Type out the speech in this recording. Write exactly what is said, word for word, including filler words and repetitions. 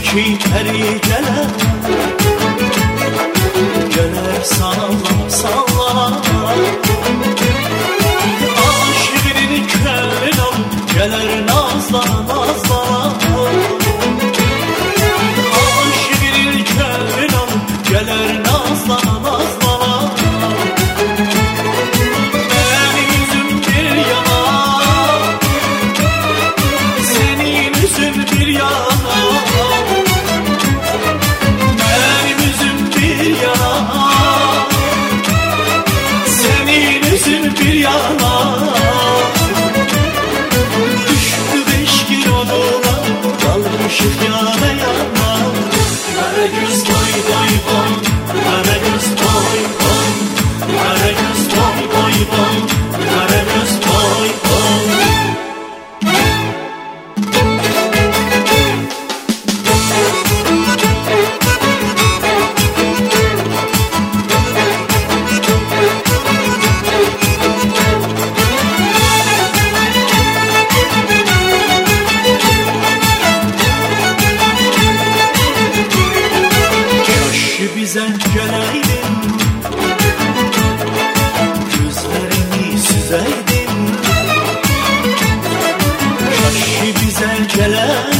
iki peri geler, geler sallana sallana. Aşığının kölün ol, geler nazlana nazlana. Aşığının kölün ol, geler nazlana nazlana. Benim yüzüm bir yana, senin yüzün bir yana. Benim yüzüm bir yana, senin yüzün bir yana. Düştü beş kilolara, kalmışık yana yana. Karagöz boy boy boy, Karagöz boy boy, Karagöz boy boy boy, Karagöz boy boy. Bize geleydin, gözlerini süzeydin. Şaşı bize geleydin,